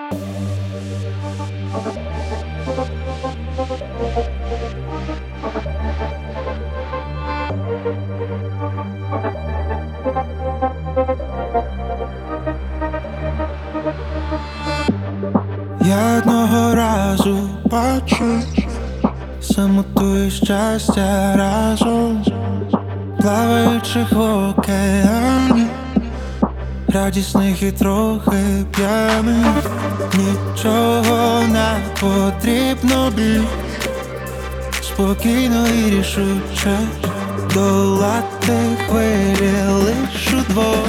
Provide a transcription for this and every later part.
Я одного разу бачу самоту і щастя разом, плаваючих в океані, радісних і трохи п'яних. Нічого не потрібно більш, спокійно і рішуче долати хвилі лиш удвох.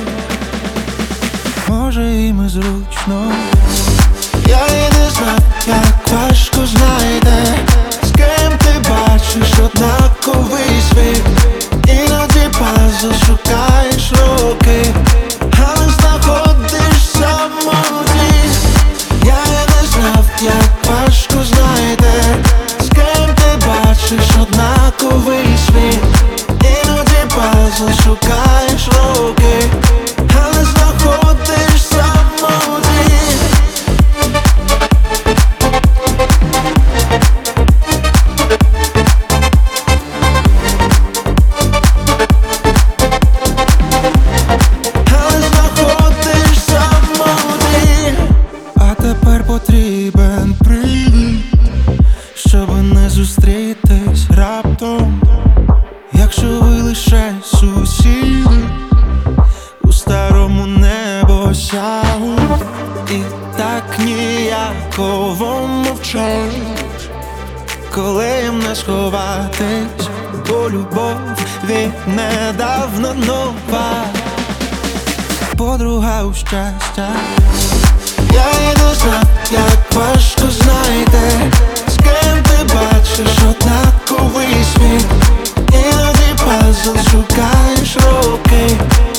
Може і ми зручно. Я і не знав, як важко знайде, з ким ти бачиш однаковий світ. Іноді пазл шукаєш роки, але знаходиш самотність. Я і не знав, як важко знайде, з ким ти бачиш однаковий світ. Іноді пазл шукаєш роки, але знаходиш самотність. Потрібен привід, щоби не зустрітись раптом. Якщо ви лише сусіди у старому небосягу, і так ніяково мовчать, коли їм не сховатись, бо любов віднедавна нова, подруга у щастя. Я і не знав, як важко знайде, з ким ти бачиш однаковий світ. Іноді пазл шукаєш роки,